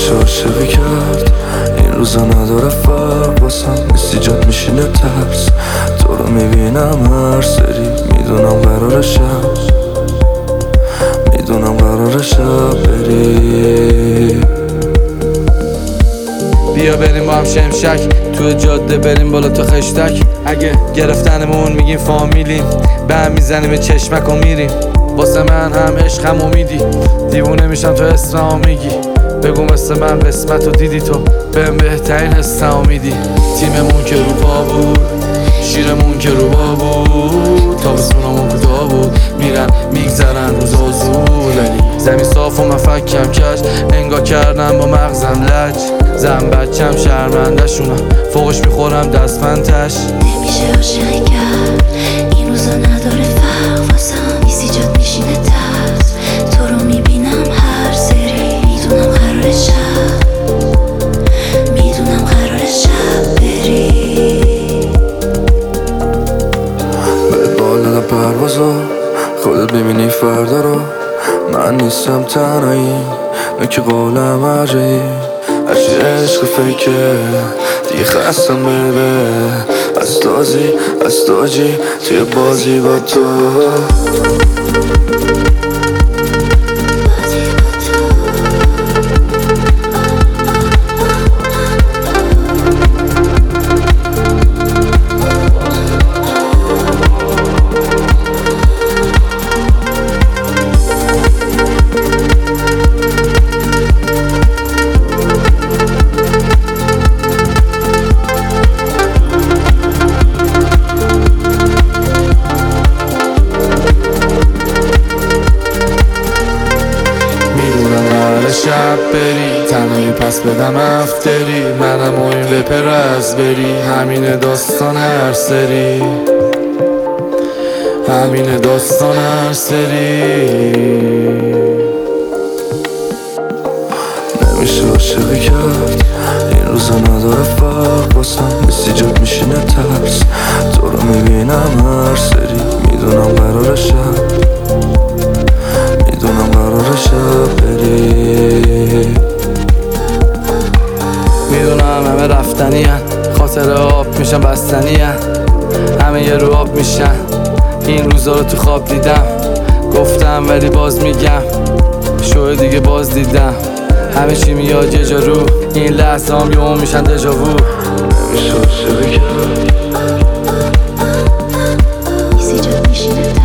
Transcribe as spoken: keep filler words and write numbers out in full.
نمیشه عاشقی کرد، این روزا نداره فرق واسم، نیستی جات میشینه ترس. تو رو میبینم هر سری، میدونم قراره شب، میدونم قراره شب بری. بیا بریم با هم شمشک، تو جاده بریم بالا تا خشتک. اگه گرفتنمون میگیم فامیلیم، به هم میزنیم چشمک و میریم. واسه من هم عشق هم امیدی، دیوونه میشم تو اسمم میگی. بگو مثل من قسمت رو دیدی تو، بهم بهترین حسم میدی. تیممون که رو پا بود، شیرمون که رو با بود، تابستونمون کوتاه بود، میرن میگذرن روزا زود. زمین صاف و من فکم کش، انگار کردم با مغزم لج. زن بچم شرمنده شونم، فوقش میخورم دستمندش. نمیشه عاشقی کرد، این روزا نداره فرق واسم، نیستی جات میشینه ترس. تو رو میبینم هر سری، میدونم قراره شب، میدونم قراره شب بری. به بالا پروازا خودت ببینی فردا رو، من نیستم تنهایی، نوک قولم عجایی. هرچی عشق فکره دیگه خستم ببه، از تازی از تاجی توی بازی با تو. شب بری تنهایی پس بدم افتری، منم و این وپر از بری. همین داستان هر سری، همین داستان هر سری. نمیشه عاشقی کرد، این روزا نداره فرق واسم، نیستی جات میشینه ترس. تو رو میبینم هر سری، میدونم قراره شب، میدونم قراره شب بری. میدونم همه رفتنی هن، خاطر آب میشن بستنی هن، همه یه رو آب میشن. این روزا رو تو خواب دیدم، گفتم ولی باز میگم، شو دیگه باز دیدم. همه چی میاد یه جا رو، این لحظه هم یه میشن دژاوو. نمیشه عاشقی کرد، نیستی جات میشینه ترس.